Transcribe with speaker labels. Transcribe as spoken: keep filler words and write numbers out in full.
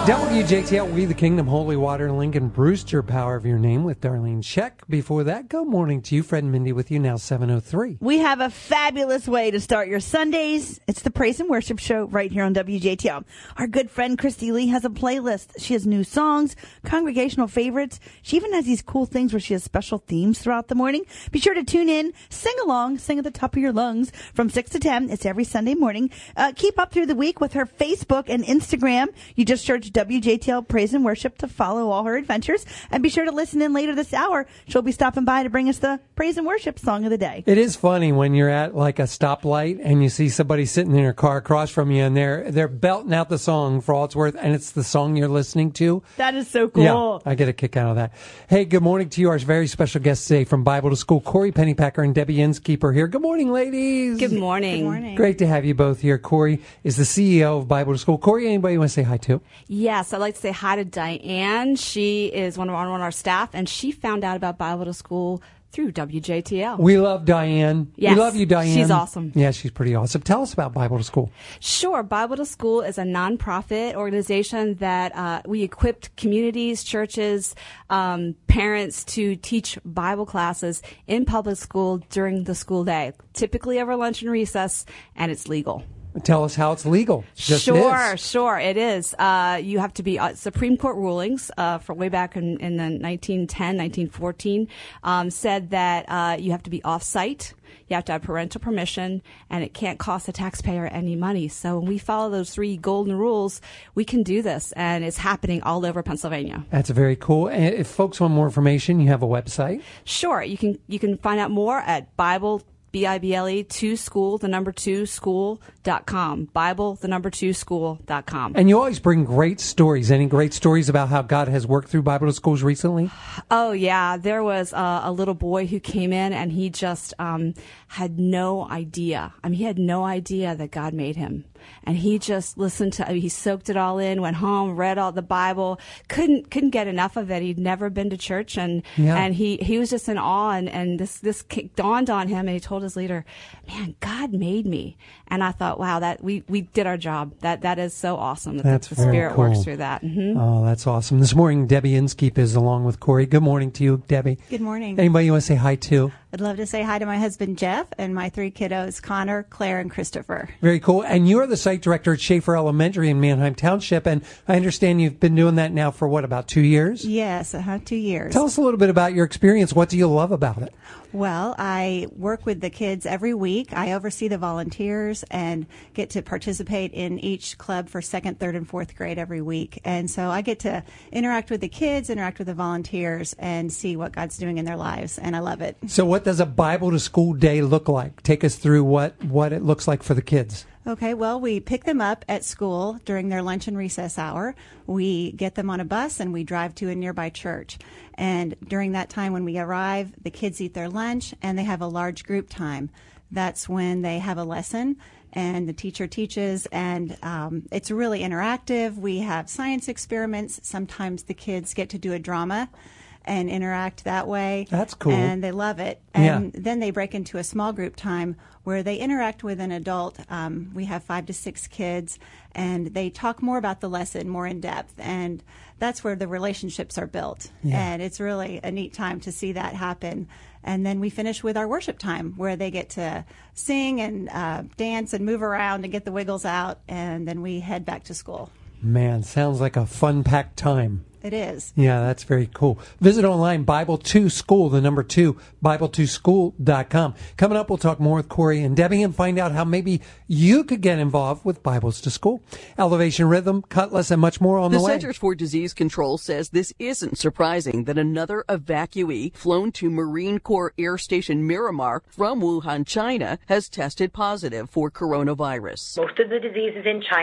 Speaker 1: W J T L, We the Kingdom, Holy Water, Lincoln, Brewster, Power of Your Name with Darlene Scheck. Before that, good morning to you. Fred and Mindy with you now, seven oh three.
Speaker 2: We have a fabulous way to start your Sundays. It's the Praise and Worship Show right here on W J T L. Our good friend Christy Lee has a playlist. She has new songs, congregational favorites. She even has these cool things where she has special themes throughout the morning. Be sure to tune in, sing along, sing at the top of your lungs from six to ten. It's every Sunday morning. Uh, keep up through the week with her Facebook and Instagram. You just search W J T L Praise and Worship to follow all her adventures. And be sure to listen in later this hour. She'll be stopping by to bring us the Praise and Worship song of the day.
Speaker 1: It is funny when you're at like a stoplight and you see somebody sitting in their car across from you and they're they're belting out the song for all it's worth, and it's the song you're listening to.
Speaker 2: That is so cool.
Speaker 1: Yeah, I get a kick out of that. Hey, good morning to you. Our very special guests today from Bible to School, Corey Pennypacker and Debbie Inskeeper here. Good morning, ladies.
Speaker 3: Good morning.
Speaker 2: Good morning.
Speaker 1: Great to have you both here. Corey is the C E O of Bible to School. Corey, anybody you want to say hi to?
Speaker 3: Yes, I'd like to say hi to Diane. She is one of our, one of our staff, and she found out about Bible to School through W J T L.
Speaker 1: We love Diane.
Speaker 3: Yes,
Speaker 1: we love you, Diane.
Speaker 3: she's awesome.
Speaker 1: Yeah, she's pretty awesome. Tell us about Bible to School.
Speaker 3: Sure. Bible to School is a nonprofit organization that uh, we equipped communities, churches, um, parents to teach Bible classes in public school during the school day, typically over lunch and recess, and it's legal.
Speaker 1: Tell us how it's legal. Just
Speaker 3: sure,
Speaker 1: is.
Speaker 3: sure, it is. Uh, you have to be uh, Supreme Court rulings uh, from way back in, in the nineteen ten, nineteen fourteen um, said that uh, you have to be off-site, you have to have parental permission, and it can't cost the taxpayer any money. So when we follow those three golden rules, we can do this, and it's happening all over Pennsylvania.
Speaker 1: That's very cool. And if folks want more information, you have a website?
Speaker 3: Sure, you can you can find out more at Bible. B I B L E, two school, the number two school dot com. Bible, the number two school dot com.
Speaker 1: And you always bring great stories. Any great stories about how God has worked through Bible to Schools recently?
Speaker 3: Oh, yeah. There was uh, a little boy who came in and he just um, had no idea. I mean, he had no idea that God made him. And he just listened to, he soaked it all in, went home, read all the Bible, couldn't couldn't get enough of it. He'd never been to church, and
Speaker 1: yeah.
Speaker 3: and he, he was just in awe. And, and this this dawned on him, and he told his leader, "Man, God made me." And I thought, wow, that we, we did our job. That that is so awesome. That
Speaker 1: that's
Speaker 3: the, the Spirit
Speaker 1: cool.
Speaker 3: works through that. Mm-hmm.
Speaker 1: Oh, that's awesome. This morning, Debbie Inskeep is along with Corey. Good morning to you, Debbie.
Speaker 4: Good morning.
Speaker 1: Anybody you want to say hi to?
Speaker 4: I'd love to say hi to my husband, Jeff, and my three kiddos, Connor, Claire, and Christopher.
Speaker 1: Very cool. And you're the site director at Schaefer Elementary in Manheim Township, and I understand you've been doing that now for, what, about two years?
Speaker 4: Yes, uh-huh, two years.
Speaker 1: Tell us a little bit about your experience. What do you love about it?
Speaker 4: Well, I work with the kids every week. I oversee the volunteers and get to participate in each club for second, third, and fourth grade every week. And so I get to interact with the kids, interact with the volunteers, and see what God's doing in their lives, and I love it.
Speaker 1: So what does a Bible to School day look like? Take us through what, what it looks like for the kids.
Speaker 4: Okay, well, we pick them up at school during their lunch and recess hour. We get them on a bus and we drive to a nearby church. And during that time when we arrive, the kids eat their lunch and they have a large group time. That's when they have a lesson and the teacher teaches, and um, it's really interactive. We have science experiments. Sometimes the kids get to do a drama and interact that way.
Speaker 1: That's cool.
Speaker 4: And they love it. And
Speaker 1: yeah.
Speaker 4: then they break into a small group time where they interact with an adult. Um, we have five to six kids, and they talk more about the lesson, more in depth. And that's where the relationships are built.
Speaker 1: Yeah.
Speaker 4: And it's really a neat time to see that happen. And then we finish with our worship time, where they get to sing and uh, dance and move around and get the wiggles out. And then we head back to school.
Speaker 1: Man, sounds like a fun-packed time.
Speaker 4: It is.
Speaker 1: Yeah, that's very cool. Visit online, Bible to School, the number two, Bible to School dot com. Coming up, we'll talk more with Corey and Debbie and find out how maybe you could get involved with Bibles to School. Elevation Rhythm, Cutlass, and much more on the,
Speaker 5: the
Speaker 1: way.
Speaker 5: The Centers for Disease Control says this isn't surprising that another evacuee flown to Marine Corps Air Station Miramar from Wuhan, China, has tested positive for coronavirus.
Speaker 6: Most of the diseases in China